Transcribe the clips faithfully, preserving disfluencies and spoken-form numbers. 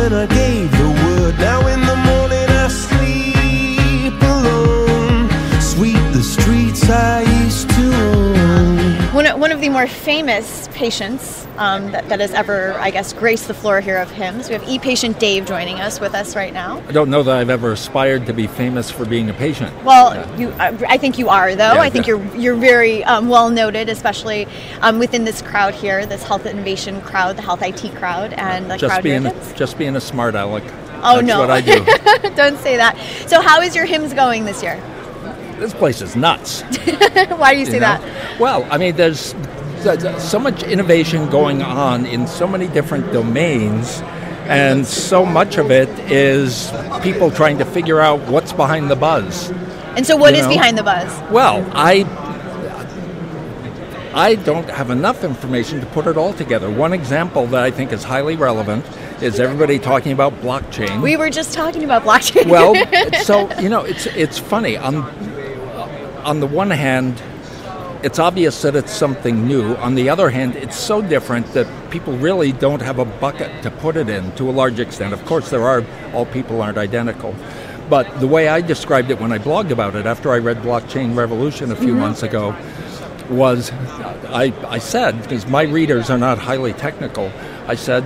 when I gave the word. Now in the morning I sleep alone. Sweep the streets I used to own. One of, one of the more famous patients um, that, that has ever, I guess, graced the floor here of HIMSS. We have e-patient Dave joining us with us right now. I don't know that I've ever aspired to be famous for being a patient. Well, yeah. you, I, I think you are, though. Yeah, I think yeah. you're you're very um, well noted, especially um, within this crowd here, this health innovation crowd, the health I T crowd, and the just crowd being here. a, just being a smart aleck. Oh, That's no. what I do. Don't say that. So how is your HIMSS going this year? This place is nuts. Why do you say you know? that? Well, I mean, there's so much innovation going on in so many different domains, and so much of it is people trying to figure out what's behind the buzz. And so what you is know? behind the buzz? Well, I I don't have enough information to put it all together. One example that I think is highly relevant is everybody talking about blockchain. We were just talking about blockchain. Well, so, you know, it's it's funny. On, on the one hand, it's obvious that it's something new. On the other hand, it's so different that people really don't have a bucket to put it in to a large extent. Of course, there are, all people aren't identical. But the way I described it when I blogged about it after I read Blockchain Revolution a few mm-hmm. months ago was, I, I said, because my readers are not highly technical, I said,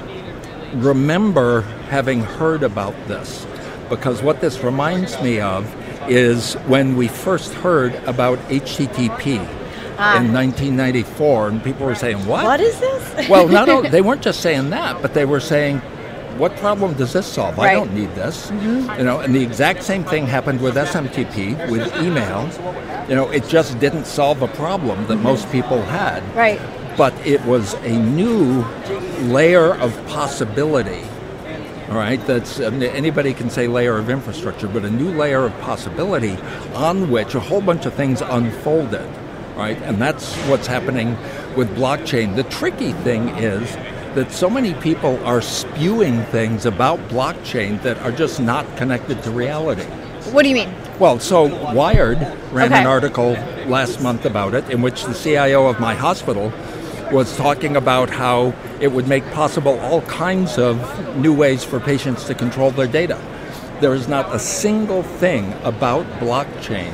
remember having heard about this. Because what this reminds me of is when we first heard about H T T P ah. in nineteen ninety-four, and people were saying, what? What is this? Well, not only, they weren't just saying that, but they were saying, what problem does this solve? Right. I don't need this. Mm-hmm. You know, and the exact same thing happened with S M T P, with email. You know, it just didn't solve a problem that mm-hmm. most people had. Right. But it was a new layer of possibility. All right, that's uh, anybody can say layer of infrastructure, but a new layer of possibility on which a whole bunch of things unfolded, right? And that's what's happening with blockchain. The tricky thing is that so many people are spewing things about blockchain that are just not connected to reality. What do you mean? Well, so Wired ran okay. an article last month about it in which the C I O of my hospital was talking about how it would make possible all kinds of new ways for patients to control their data. There is not a single thing about blockchain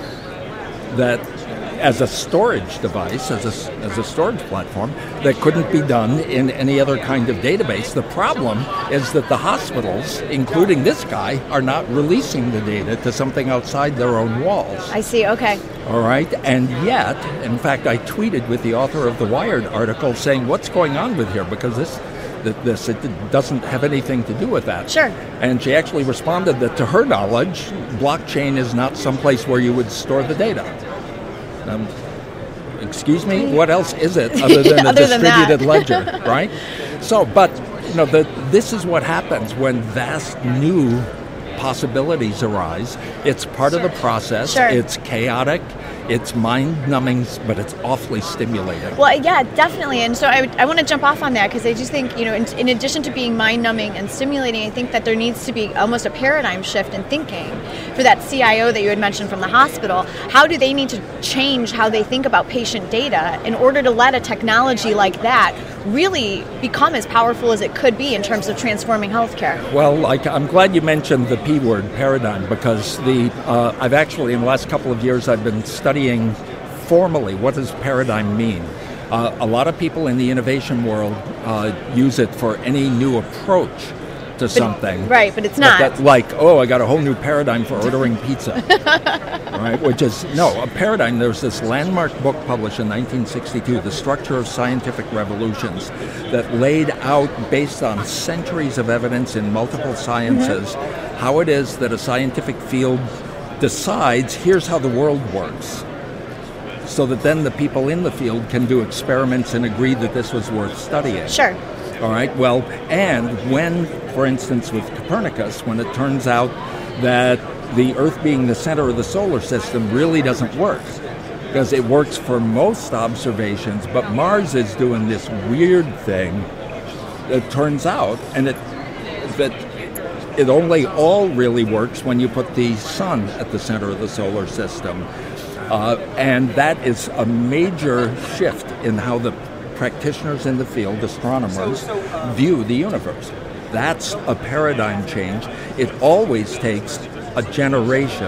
that, as a storage device, as a, as a storage platform, that couldn't be done in any other kind of database. The problem is that the hospitals, including this guy, are not releasing the data to something outside their own walls. I see, okay. All right, and yet, in fact, I tweeted with the author of the Wired article saying, what's going on with here? Because this, this it doesn't have anything to do with that. Sure. And she actually responded that, to her knowledge, blockchain is not someplace where you would store the data. Um, excuse me, what else is it other than a other than distributed that. ledger, right? So, but, you know, the, this is what happens when vast new possibilities arise. It's part sure. of the process. Sure. It's chaotic. It's mind-numbing, but it's awfully stimulating. Well, yeah, definitely. And so I, I want to jump off on that because I just think, you know, in, in addition to being mind-numbing and stimulating, I think that there needs to be almost a paradigm shift in thinking for that C I O that you had mentioned from the hospital. How do they need to change how they think about patient data in order to let a technology like that really become as powerful as it could be in terms of transforming healthcare? Well, like, I'm glad you mentioned the P word, paradigm, because the uh, I've actually, in the last couple of years, I've been studying formally what does paradigm mean. Uh, a lot of people in the innovation world uh, use it for any new approach to but, something. Right, but it's not. But that, like, oh, I got a whole new paradigm for ordering pizza. Right, which is, no, a paradigm. There's this landmark book published in nineteen sixty-two, The Structure of Scientific Revolutions, that laid out, based on centuries of evidence in multiple sciences, mm-hmm. how it is that a scientific field decides, here's how the world works. So that then the people in the field can do experiments and agree that this was worth studying. Sure. All right, well, and when, for instance, with Copernicus, when it turns out that the Earth being the center of the solar system really doesn't work, because it works for most observations, but Mars is doing this weird thing, it turns out, and it that it only all really works when you put the sun at the center of the solar system. Uh, and that is a major shift in how the practitioners in the field, astronomers, view the universe. That's a paradigm change. It always takes a generation,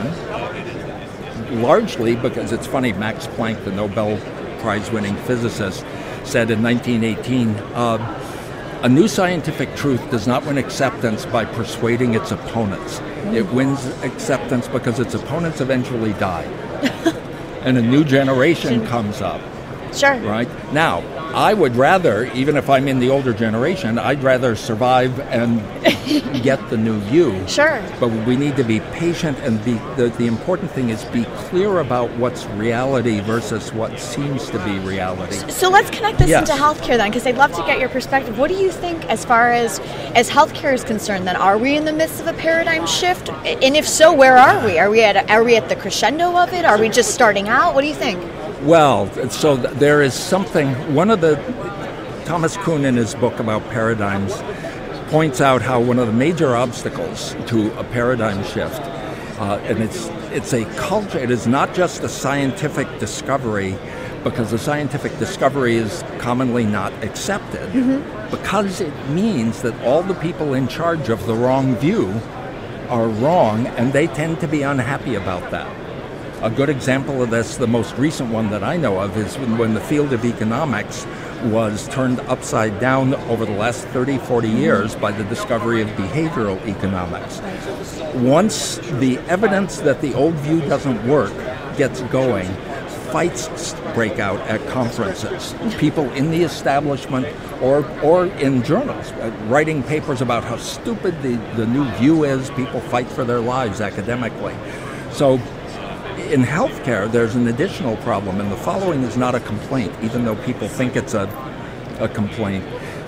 largely because it's funny, Max Planck, the Nobel Prize-winning physicist, said in nineteen eighteen, uh, a new scientific truth does not win acceptance by persuading its opponents. It wins acceptance because its opponents eventually die. And a new generation comes up. Sure. Right? Now, I would rather, even if I'm in the older generation, I'd rather survive and get the new view. Sure. But we need to be patient and be, the, the important thing is be clear about what's reality versus what seems to be reality. So let's connect this Yes. into healthcare then, because I'd love to get your perspective. What do you think as far as, as healthcare is concerned then? Are we in the midst of a paradigm shift? And if so, where are we? Are we at, a, are we at the crescendo of it? Are we just starting out? What do you think? Well, so th- there is something, one of the, Thomas Kuhn in his book about paradigms points out how one of the major obstacles to a paradigm shift, uh, and it's it's a culture, it is not just a scientific discovery, because the scientific discovery is commonly not accepted, mm-hmm. because it means that all the people in charge of the wrong view are wrong, and they tend to be unhappy about that. A good example of this, the most recent one that I know of, is when, when the field of economics was turned upside down over the last thirty, forty years by the discovery of behavioral economics. Once the evidence that the old view doesn't work gets going, fights break out at conferences. People in the establishment or or in journals uh, writing papers about how stupid the, the new view is. People fight for their lives academically. So in healthcare, there's an additional problem, and the following is not a complaint, even though people think it's a, a complaint.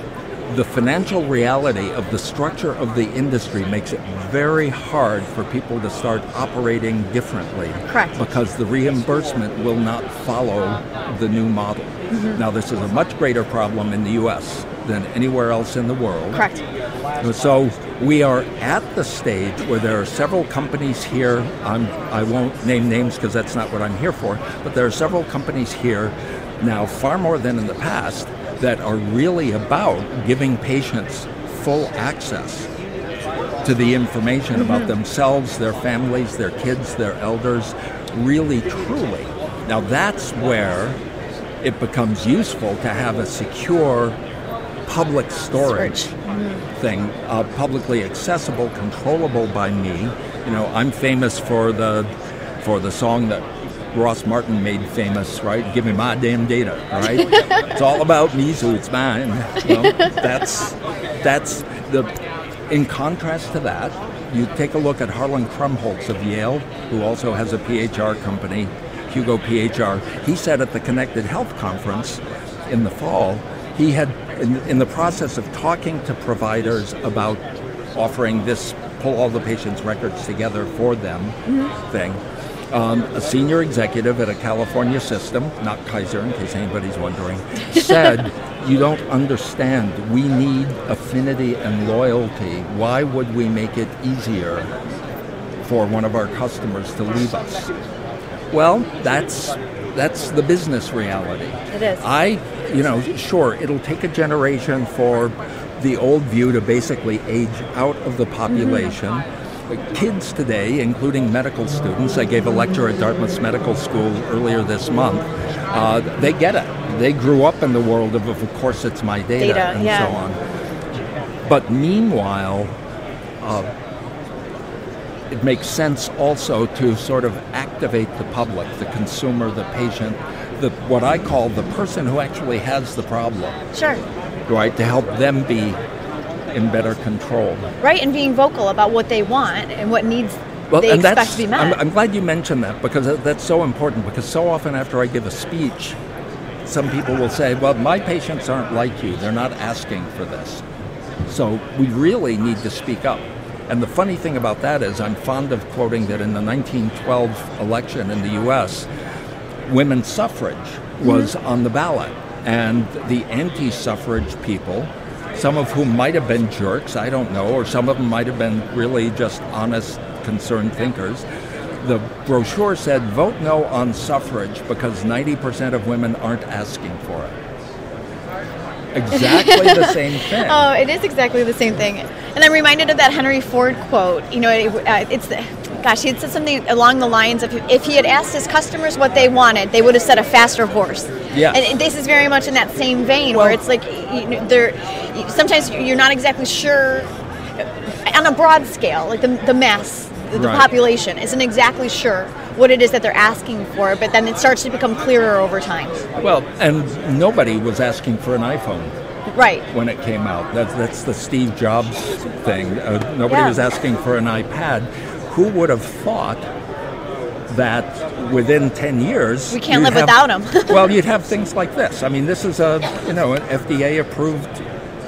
The financial reality of the structure of the industry makes it very hard for people to start operating differently. Correct. Because the reimbursement will not follow the new model. Mm-hmm. Now, this is a much greater problem in the U S than anywhere else in the world. Correct. So we are at the stage where there are several companies here. I'm, I won't name names because that's not what I'm here for, but there are several companies here now, far more than in the past, that are really about giving patients full access to the information mm-hmm. about themselves, their families, their kids, their elders, really, truly. Now that's where it becomes useful to have a secure public storage mm-hmm. thing, uh, publicly accessible, controllable by me. You know, I'm famous for the for the song that Ross Martin made famous, right? Give me my damn data, right? It's all about me, so it's mine. Well, that's that's the. In contrast to that, you take a look at Harlan Krumholtz of Yale, who also has a P H R company, Hugo P H R. He said at the Connected Health Conference in the fall, he had, in, in the process of talking to providers about offering this pull all the patients' records together for them mm-hmm. thing, um, a senior executive at a California system, not Kaiser in case anybody's wondering, said, you don't understand, we need affinity and loyalty. Why would we make it easier for one of our customers to leave us? Well, that's that's the business reality. It is. I, you know, sure, it'll take a generation for the old view to basically age out of the population. Mm-hmm. Kids today, including medical students, I gave a lecture at Dartmouth Medical School earlier this month, uh, they get it. They grew up in the world of, of course, it's my data, data and yeah. so on. But meanwhile, uh, it makes sense also to sort of activate the public, the consumer, the patient, the what I call the person who actually has the problem. Sure. Right, to help them be in better control. Right, and being vocal about what they want and what needs well, they and expect that's, to be met. I'm, I'm glad you mentioned that, because that's so important, because so often after I give a speech, some people will say, well, my patients aren't like you. They're not asking for this. So we really need to speak up. And the funny thing about that is I'm fond of quoting that in the nineteen twelve election in the U S, women's suffrage was mm-hmm. on the ballot. And the anti-suffrage people, some of whom might have been jerks, I don't know, or some of them might have been really just honest, concerned thinkers, the brochure said, vote no on suffrage because ninety percent of women aren't asking for it. Exactly the same thing. Oh, it is exactly the same thing. And And I'm reminded of that Henry Ford quote. You know, it, uh, it's the, gosh, he had said something along the lines of, if he had asked his customers what they wanted, they would have said a faster horse. Yeah. And this is very much in that same vein, Well, where it's like, you know, there, sometimes you're not exactly sure on a broad scale, like the the mass, the Right. population isn't exactly sure what it is that they're asking for, but then it starts to become clearer over time. Well, and nobody was asking for an iPhone Right. when it came out. That's, that's the Steve Jobs thing. Uh, nobody Yeah. was asking for an iPad. Who would have thought that within ten years... We can't you'd live have- without 'em. Well, you'd have things like this. I mean, this is a, you know, an F D A-approved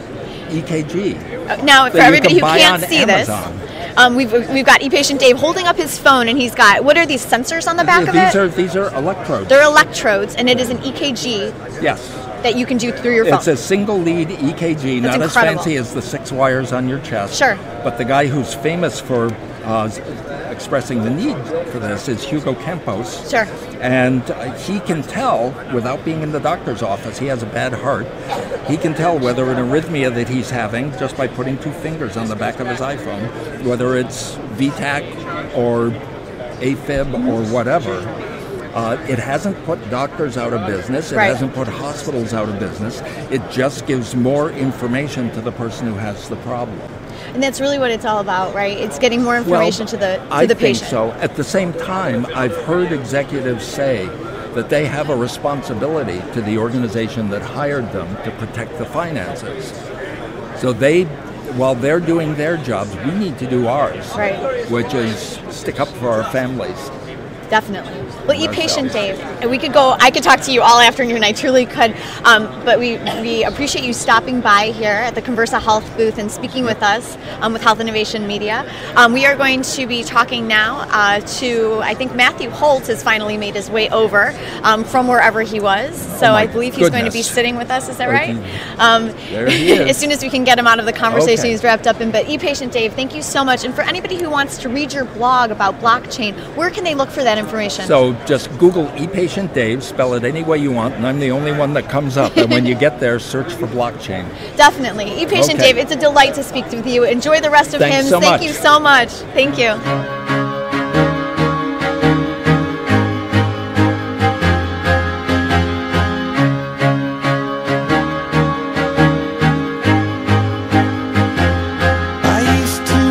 E K G. Now, for that you everybody can who buy can't on see Amazon. this, um, we've we've got ePatient Dave holding up his phone, and he's got, what are these sensors on the back of these it? Are, these are electrodes. They're electrodes, and it is an E K G Yes. that you can do through your phone. It's a single lead E K G, That's not incredible. as fancy as the six wires on your chest. Sure. But the guy who's famous for uh, expressing the need for this is Hugo Campos. Sure. And uh, he can tell, without being in the doctor's office, he has a bad heart, he can tell whether an arrhythmia that he's having just by putting two fingers on the back of his iPhone, whether it's V TAC or AFib or whatever. Uh, it hasn't put doctors out of business. It Right. hasn't put hospitals out of business. It just gives more information to the person who has the problem. And that's really what it's all about, right? It's getting more information to the to I the think patient. so. At the same time, I've heard executives say that they have a responsibility to the organization that hired them to protect the finances. So they, while they're doing their jobs, we need to do ours, Right. which is stick up for our families. Definitely. Well, Ourselves. ePatient Dave, and we could go, I could talk to you all afternoon, I truly could, um, but we, we appreciate you stopping by here at the Conversa Health booth and speaking with us um, with Health Innovation Media. Um, we are going to be talking now uh, to, I think Matthew Holt has finally made his way over um, from wherever he was, so Oh my I believe he's going to be goodness. sitting with us, is that Oh, right? he- Um, There he is. as soon as we can get him out of the conversation, Okay. he's wrapped up in, but ePatient Dave, thank you so much, and for anybody who wants to read your blog about blockchain, where can they look for that information? So just Google ePatient Dave, spell it any way you want, and I'm the only one that comes up. And when you get there, search for blockchain. Definitely. ePatient Okay. Dave, it's a delight to speak with you. Enjoy the rest of Thanks hymns. so Thank much. you so much. Thank you. I used to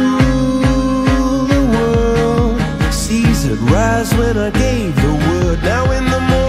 rule the world. Seas would rise when I gave the word. Now in the morning